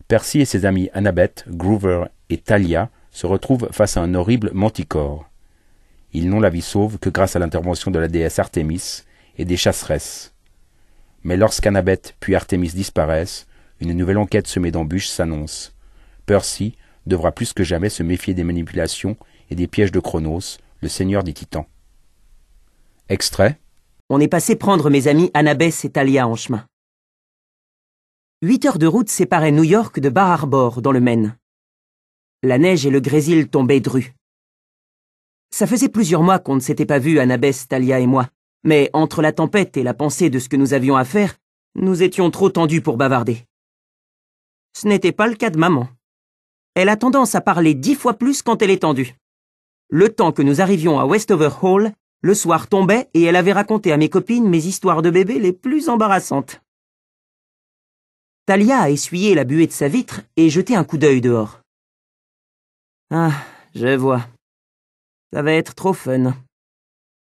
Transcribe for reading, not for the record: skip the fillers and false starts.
Percy et ses amis Annabeth, Groover et Thalia se retrouvent face à un horrible manticore. Ils n'ont la vie sauve que grâce à l'intervention de la déesse Artémis et des chasseresses. Mais lorsqu'Annabeth puis Artémis disparaissent, une nouvelle enquête semée d'embûches s'annonce. Percy devra plus que jamais se méfier des manipulations et des pièges de Chronos, le seigneur des Titans. Extrait. On est passé prendre mes amis Annabeth et Thalia en chemin. 8 heures de route séparaient New York de Bar Harbor, dans le Maine. La neige et le grésil tombaient dru. Ça faisait plusieurs mois qu'on ne s'était pas vus, Annabeth, Thalia et moi, mais entre la tempête et la pensée de ce que nous avions à faire, nous étions trop tendus pour bavarder. Ce n'était pas le cas de maman. Elle a tendance à parler 10 fois plus quand elle est tendue. Le temps que nous arrivions à Westover Hall, le soir tombait et elle avait raconté à mes copines mes histoires de bébé les plus embarrassantes. Thalia a essuyé la buée de sa vitre et jeté un coup d'œil dehors. Ah, je vois. Ça va être trop fun.